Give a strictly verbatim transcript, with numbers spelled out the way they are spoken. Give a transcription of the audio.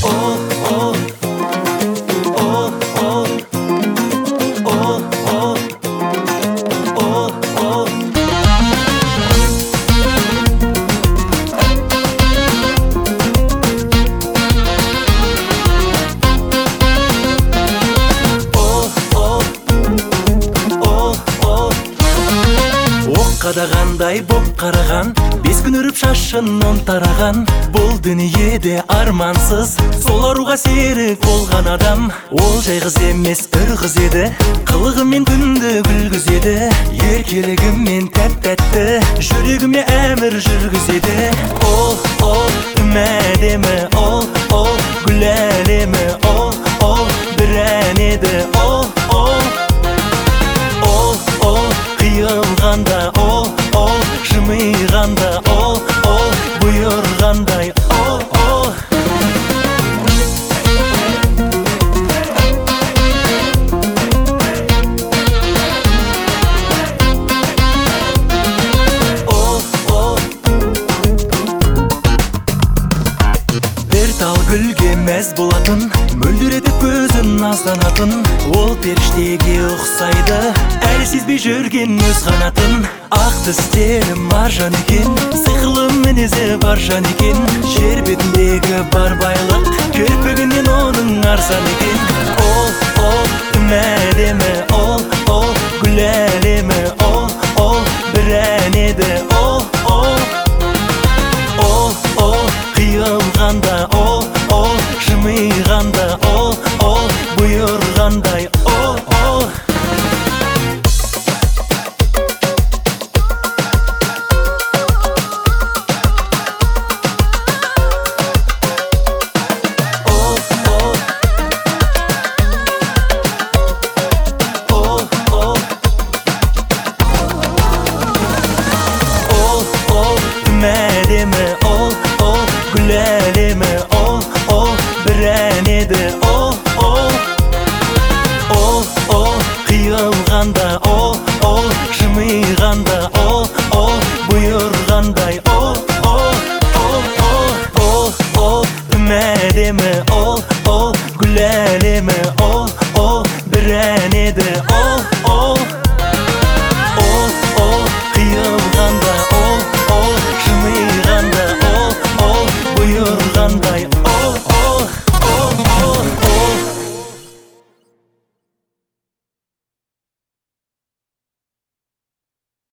Oh, oh, oh, oh, oh, oh, oh, oh. Кадагандай боп караган, бес күн үрүп шашынын тараган. Бул дүниеде армансыз, сол арууга серик болгон адам. Ол жай кыз эмес, өр кыз эди, кылыгымен күндү күлгүзеди. Эркелигимен тәп-тәтті, жүрөгүмө әмір жүргүзеди. Ол, ол, үм әдемі, ол, ол, гүл әлемі, ол, ол, бір ән еді, ол, ол. Ол, ол, кыйылганда, ол, ол, жымыйганда, ол, ол, буйргандай, ол, ол. Ол, ол. Бир тал гүлгө мез болатын, мөлдүретип көзүн назданатын. Ол периштеге уксайды, әлі сезбей жүрген өз қанатын. Ақ тістері маржан екен, сиқырлы мінезі бар жан екен. Жер бетіндегі бар байлық, көрпігінен оның арзан екен. Ол, ол, үм әдемі, ол, ол, гүл әлемі, ол, ол, бір ән еді, ол, ол. Ол, ол, қиылғанда, ол, ол, жымыйғанда, ол, ол, буйргандай, ол, ол. Әдемі, ол, ол, гүл әлемі, ол, ол, бір ән еді, ол, ол. Ол, ол, қиылғанда, ол, ол, жымыйғанда, ол, ол, буйргандай,